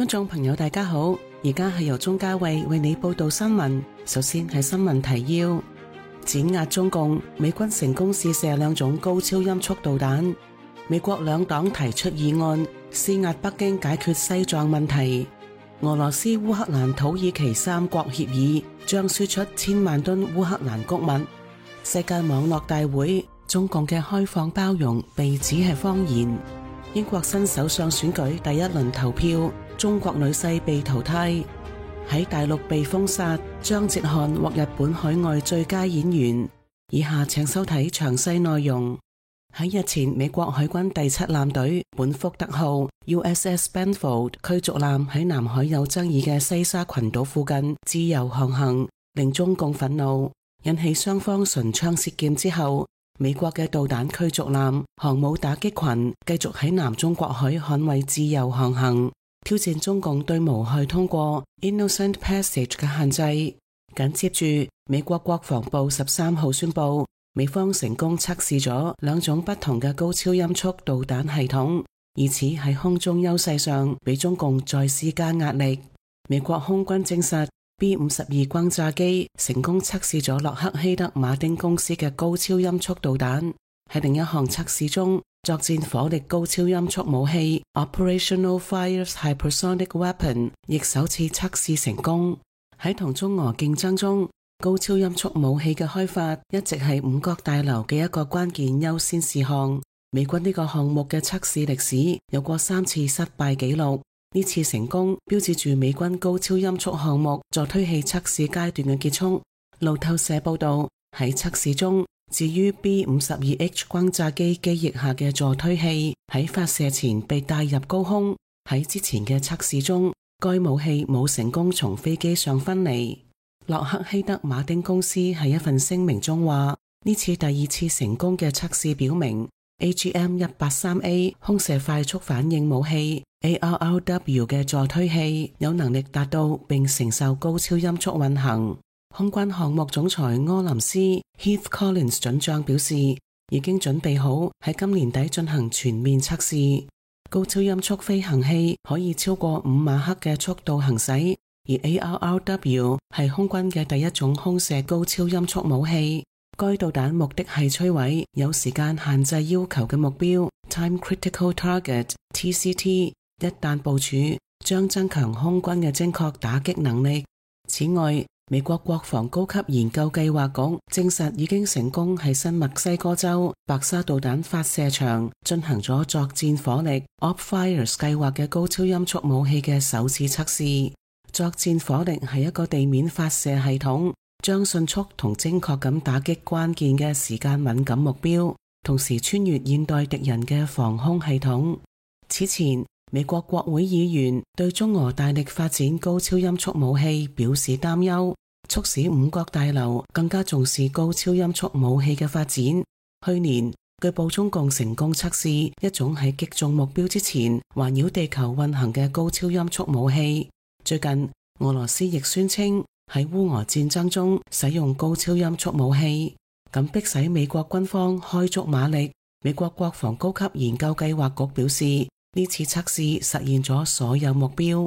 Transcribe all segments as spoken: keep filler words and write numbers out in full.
觀眾朋友大家好，而家係由鍾嘉慧為你報道新聞。首先係新聞提要：碾壓中共，美軍成功試射兩種高超音速導彈。美國兩黨提出議案，施壓北京解決西藏問題。俄羅斯、烏克蘭、土耳其三國協議將輸出千萬噸烏克蘭穀物。世界網絡大會，中共嘅開放包容被指係謊言。英國新首相選舉第一輪投票，中國女婿被淘汰。喺大陸被封殺，張哲瀚獲日本海外最佳演員。以下請收睇詳細內容。喺日前，美國海軍第七艦隊本福特號 U S S Benfold 驅逐艦喺南海有爭議嘅西沙群島附近自由航行，令中共憤怒，引起雙方唇槍舌劍之後，美國嘅導彈驅逐艦航母打擊群繼續喺南中國海捍衛自由航行，挑戰中共對無害通過 Innocent Passage 嘅限制。緊接住，美國國防部十三號宣布，美方成功測試咗兩種不同嘅高超音速導彈系統，以此喺空中優勢上俾中共再施加壓力。美國空軍證實 B 五十二轟炸機成功測試咗洛克希德馬丁公司嘅高超音速導彈。喺另一項測試中，作戰火力高超音速武器 Operational Fires Hypersonic Weapon 亦首次測試成功。喺同中俄競爭中，高超音速武器嘅開發一直係五角大樓嘅一個關鍵優先事項。美軍呢個項目嘅測試歷史有過三次失敗紀錄，呢次成功標誌住美軍高超音速項目助推器測試階段嘅結束。路透社報道，喺測試中，至於 B 五十二 H 轟炸機機翼下嘅助推器喺發射前被帶入高空。喺之前嘅測試中，該武器冇成功從飛機上分離。洛克希德馬丁公司喺一份聲明中話，呢次第二次成功嘅測試表明 A G M 一八三 A 空射快速反應武器 A R R W 嘅助推器有能力達到並承受高超音速運行。空軍項目總裁柯林斯 Heath Collins 准將表示，已經準備好喺今年底進行全面測試。高超音速飛行器可以超過五馬赫嘅速度行駛，而 A R R W 係空軍嘅第一種空射高超音速武器。該導彈目的係摧毀有時間限制要求嘅目標 Time Critical Target T C T， 一旦部署將增強空軍嘅精確打擊能力。此外，美國國防高級研究計劃局證實已經成功喺新墨西哥州白沙導彈發射場進行咗作戰火力 OpFires 計劃嘅高超音速武器嘅首次測試。作戰火力係一個地面發射系統，將迅速同精確咁打擊關鍵嘅時間敏感目標，同時穿越現代敵人嘅防空系統。此前，美國國會議員對中俄大力發展高超音速武器表示擔憂，促使五角大樓更加重視高超音速武器嘅發展。去年，據報中共成功測試一種喺擊中目標之前環繞地球運行嘅高超音速武器。最近，俄羅斯亦宣稱喺烏俄戰爭中使用高超音速武器，咁迫使美國軍方開足馬力。美國國防高級研究計劃局表示，呢次測試實現咗所有目標。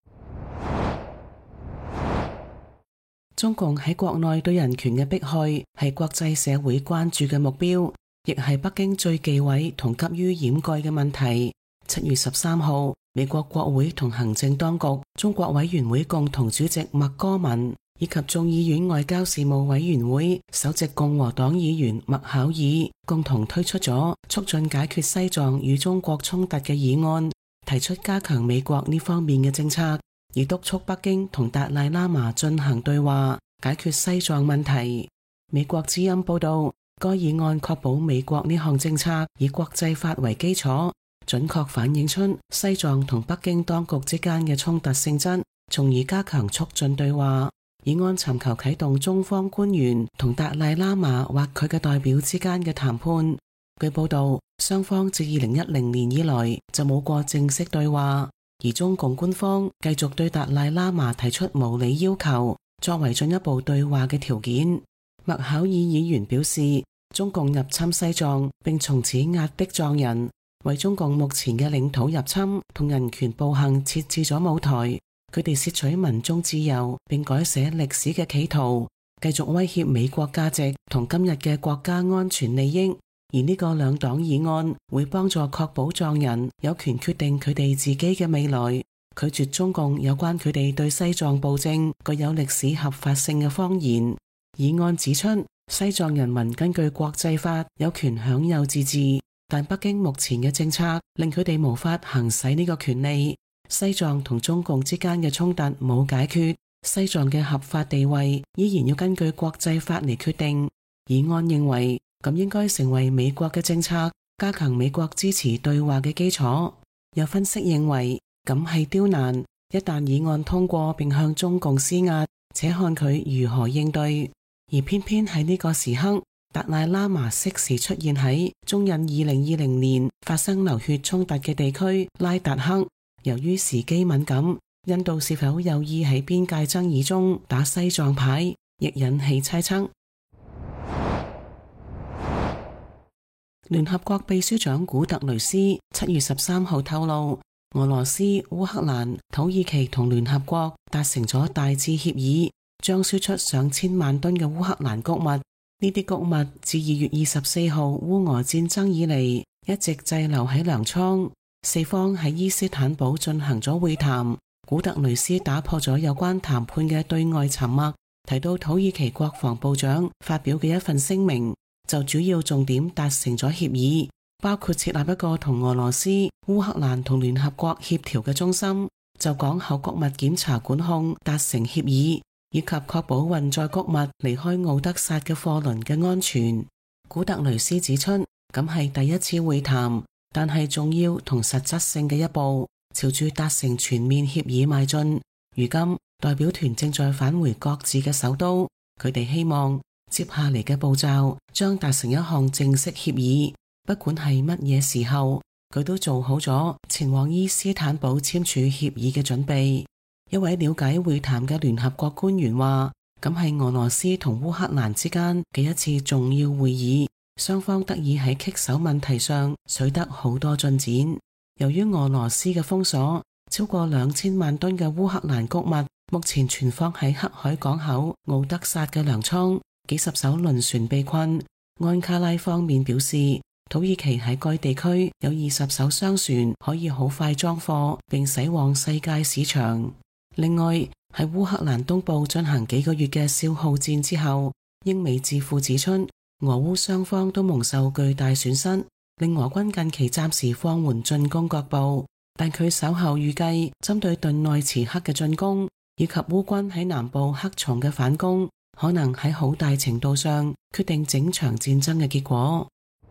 中共喺國內對人權嘅迫害係國際社會關注嘅目標，亦係北京最忌諱同急於掩蓋嘅問題。七月十三號，美國國會同行政當局中國委員會共同主席麥戈文以及眾議院外交事務委員會首席共和黨議員麥考爾共同推出咗促進解決西藏與中國衝突嘅議案，提出加強美國呢方面嘅政策，而督促北京同達賴喇嘛進行對話，解決西藏問題。美國之音報道，該議案確保美國呢項政策以國際法為基礎，準確反映出西藏同北京當局之間嘅衝突性質，從而加強促進對話。議案尋求啟動中方官員同達賴喇嘛或佢嘅代表之間嘅談判。據報道，雙方自二零一零年以來就冇過正式對話，而中共官方繼續對達賴喇嘛提出無理要求，作為進一步對話嘅條件。麥考爾議員表示，中共入侵西藏並從此壓迫藏人。 為中共目前嘅領土入侵同人權暴行設置咗舞台，佢哋竊取民眾自由並改寫歷史嘅企圖，繼續威脅美國價值同今日嘅國家安全利益。而呢個兩黨議案會幫助確保藏人有權決定佢哋自己嘅未來，拒絕中共有關佢哋對西藏暴政具有歷史合法性嘅謊言。議案指出，西藏人民根據國際法有權享有自治，但北京目前嘅政策令佢哋無法行使呢個權利。西藏同中共之間嘅衝突冇解決，西藏嘅合法地位依然要根據國際法嚟決定。議案認為咁應該成為美國嘅政策，加強美國支持對話嘅基礎。有分析認為咁係刁難，一旦議案通過並向中共施壓，且看佢如何應對。而偏偏喺呢個時刻，達賴喇嘛適時出現喺中印二零二零年發生流血衝突嘅地區拉達克。由於時機敏感，印度是否有意喺邊界爭議中打西藏牌，亦引起猜測。聯合國秘書長古特雷斯七月十三號透露，俄羅斯、烏克蘭、土耳其同聯合國達成咗大致協議，將輸出上千萬噸嘅烏克蘭穀物。呢啲穀物自二月二十四號烏俄戰爭以嚟一直滯留喺糧倉。四方喺伊斯坦堡進行咗會談，古特雷斯打破咗有關談判嘅對外沉默，提到土耳其國防部長發表嘅一份聲明，就主要重點達成咗協議，包括設立一個同俄羅斯、烏克蘭同聯合國協調嘅中心，就港口穀物檢查管控達成協議，以及確保運載穀物離開敖德薩嘅貨輪嘅安全。古特雷斯指出，咁係第一次會談，但係重要同實質性嘅一步，朝住達成全面協議邁進。如今代表團正在返回各自嘅首都，佢哋希望接下嚟嘅步驟將達成一項正式協議，不管係乜嘢時候，佢都做好咗前往伊斯坦堡簽署協議嘅準備。一位了解會談嘅聯合國官員話，咁係俄羅斯同烏克蘭之間嘅一次重要會議，雙方得以喺棘手問題上取得好多進展。由於俄羅斯嘅封鎖，超過兩千萬噸嘅烏克蘭穀物目前存放喺黑海港口敖德薩嘅糧倉，幾十艘輪船被困。安卡拉方面表示，土耳其喺該地區有二十艘商船可以好快裝貨並駛往世界市場。另外，喺烏克蘭東部進行幾個月嘅消耗戰之後，英美智庫指出，俄烏雙方都蒙受巨大損失，令俄軍近期暫時放緩進攻各部，但佢稍後預計針對頓內茨克嘅進攻以及烏軍喺南部克松嘅反攻，可能喺好大程度上決定整場戰爭嘅結果。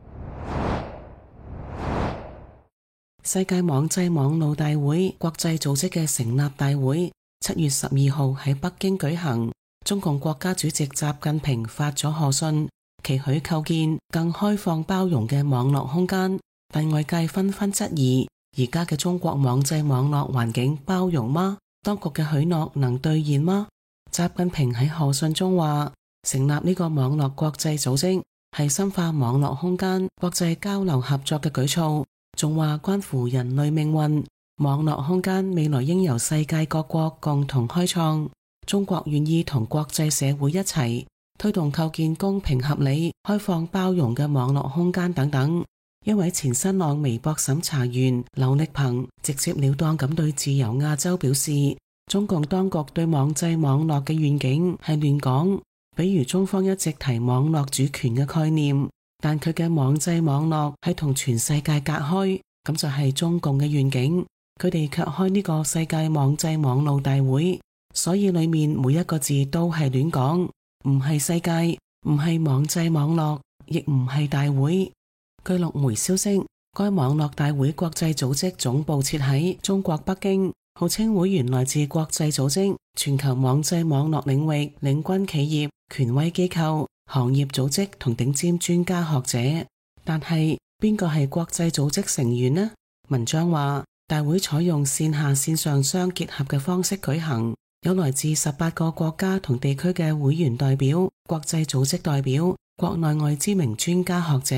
世界網際網路大會國際組織嘅成立大會七月十二號喺北京舉行，中共國家主席習近平發咗賀信，期許構建更開放包容嘅網絡空間，但外界紛紛質疑，而家嘅中國網際網絡環境包容嗎？當局嘅許諾能兌現嗎？習近平喺賀信中話，成立呢個網絡國際組織係深化網絡空間國際交流合作嘅舉措，仲話關乎人類命運，網絡空間未來應由世界各國共同開創，中國願意同國際社會一齊推動構建公平合理、開放包容嘅網絡空間等等。一位前新浪微博審查員劉力鵬直接了當咁對自由亞洲表示，中共當局對網際網絡嘅願景係亂講，比如中方一直提網絡主權嘅概念，但佢嘅網際網絡係同全世界隔開，咁就係中共嘅願景，佢哋卻開呢個世界網際網路大會，所以裏面每一個字都係亂講，唔係世界，唔係網際網絡，亦唔係大會。據陸媒消息，該網絡大會國際組織總部設喺中國北京，號稱會員來自國際組織、全球網際網絡領域領軍企業、權威機構、行業組織同頂尖專家學者。但係邊個係國際組織成員呢？文章話，大會採用線下線上相結合嘅方式舉行，有來自十八個國家同地區嘅會員代表、國際組織代表、國內外知名專家學者、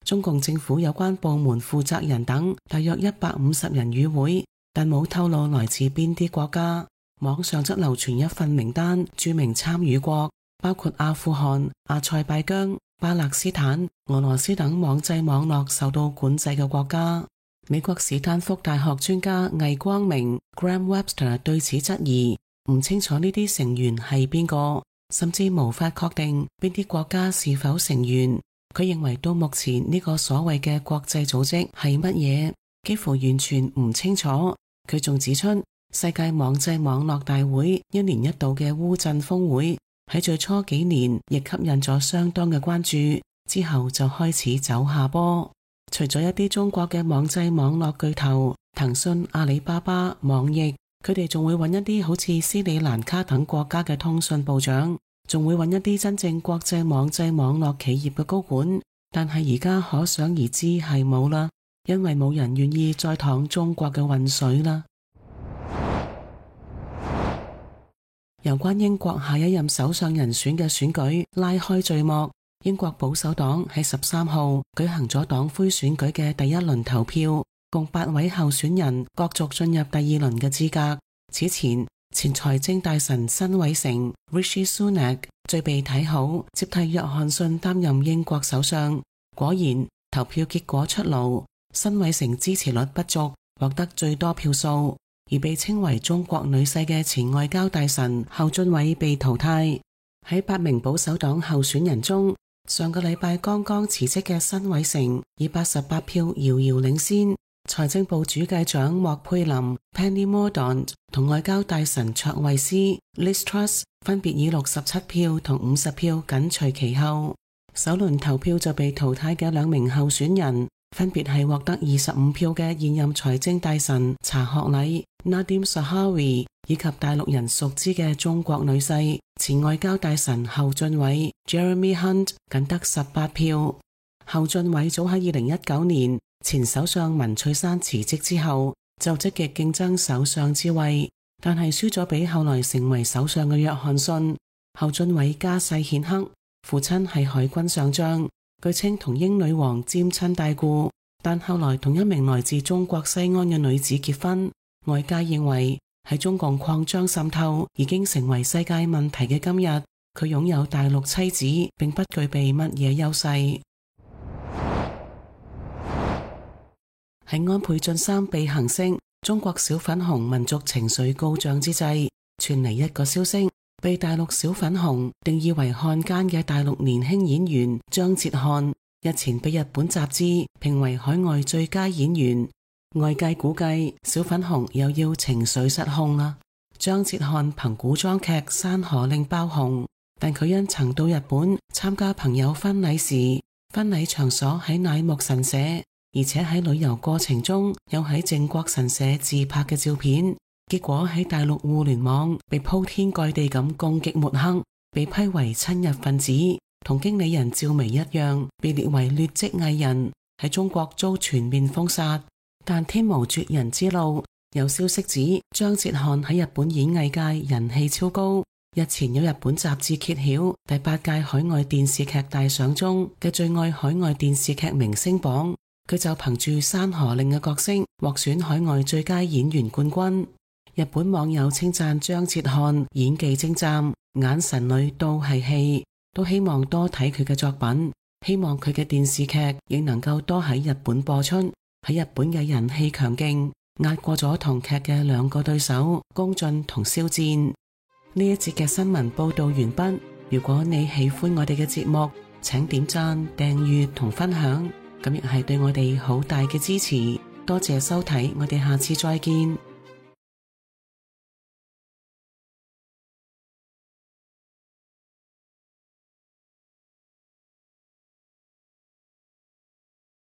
中共政府有關部門負責人等大約一百五十人與會，但冇透露來自邊啲國家。網上則流傳一份名單，註明參與國包括阿富汗、阿塞拜疆、巴勒斯坦、俄羅斯等網際網絡受到管制嘅國家。美國史丹福大學專家魏光明 Graham Webster 對此質疑，唔清楚呢啲成員係邊個，甚至無法確定邊啲國家是否成員。佢認為到目前呢個所謂嘅國際組織係乜嘢，幾乎完全唔清楚。佢仲指出，世界網際網絡大會一年一度嘅烏鎮峰會喺最初幾年亦吸引咗相當嘅關注，之後就開始走下坡。除咗一啲中國嘅網際網絡巨頭，騰訊、阿里巴巴、網易，佢哋仲會揾一啲好似斯里蘭卡等國家嘅通訊部長，仲會揾一啲真正國際網際網絡企業嘅高管。但係而家可想而知係冇啦，因為冇人願意再淌中國嘅渾水啦。有關英國下一任首相人選嘅選舉拉開序幕，英國保守黨喺十三號舉行咗黨魁選舉嘅第一輪投票，共八位候選人角逐進入第二輪嘅資格。此前，前財政大臣辛偉誠 Rishi Sunak 最被睇好，接替約翰遜擔任英國首相。果然，投票結果出爐，辛偉誠支持率不足，獲得最多票數。而被稱為中國女婿嘅前外交大臣侯俊偉被淘汰。喺八名保守黨候選人中，上個禮拜剛剛辭職嘅辛偉誠以八十八票遙遙領先，財政部主計長莫佩林 Penny Mordaunt 同外交大臣卓慧思 Liz Truss 分別以六十七票同五十票緊隨其後。首輪投票就被淘汰嘅兩名候選人分別係獲得二十五票嘅現任財政大臣查學禮 Nadhim Zahawi 以及大陸人熟知嘅中國女婿前外交大臣侯俊偉 Jeremy Hunt 僅得十八票。侯俊偉早喺二零一九年前首相文翠珊辭職之後就積極競爭首相之位，但係輸咗俾後來成為首相嘅約翰遜。侯俊偉家世顯赫，父親係海軍上將，據稱同英女王沾親帶故，但後來同一名來自中國西安嘅女子結婚。外界認為喺中共擴張滲透已經成為世界問題嘅今日，佢擁有大陸妻子並不具備乜嘢優勢。喺安倍晉三被行刑，中國小粉紅民族情緒高漲之際，傳嚟一個消息，被大陸小粉紅定義為漢奸嘅大陸年輕演員張哲瀚日前被日本雜誌評為海外最佳演員。外界估計小粉紅又要情緒失控啦。張哲瀚憑古裝劇《山河令》爆紅，但佢因曾到日本參加朋友婚禮時，婚禮場所喺乃木神社，而且喺旅遊過程中有喺靖國神社自拍嘅照片，結果喺大陸互聯網被鋪天蓋地咁攻擊抹黑，被批為親日分子，同經理人趙薇一樣被列為劣跡藝人，喺中國遭全面封殺。但天無絕人之路，有消息指張哲瀚喺日本演藝界人氣超高。日前有日本雜誌揭曉第八屆海外電視劇大賞中嘅最愛海外電視劇明星榜，佢就憑住《山河令》嘅角色獲選海外最佳演員冠軍。日本網友稱讚張哲瀚演技精湛，眼神裏都係戲，都希望多睇佢嘅作品，希望佢嘅電視劇亦能夠多喺日本播出。喺日本嘅人氣強勁，壓過咗同劇嘅兩個對手宮駿同肖戰。呢一節嘅新聞報道完畢。如果你喜歡我哋嘅節目，請點讚、訂閱同分享，咁亦係對我哋好大嘅支持。多謝收睇，我哋下次再見。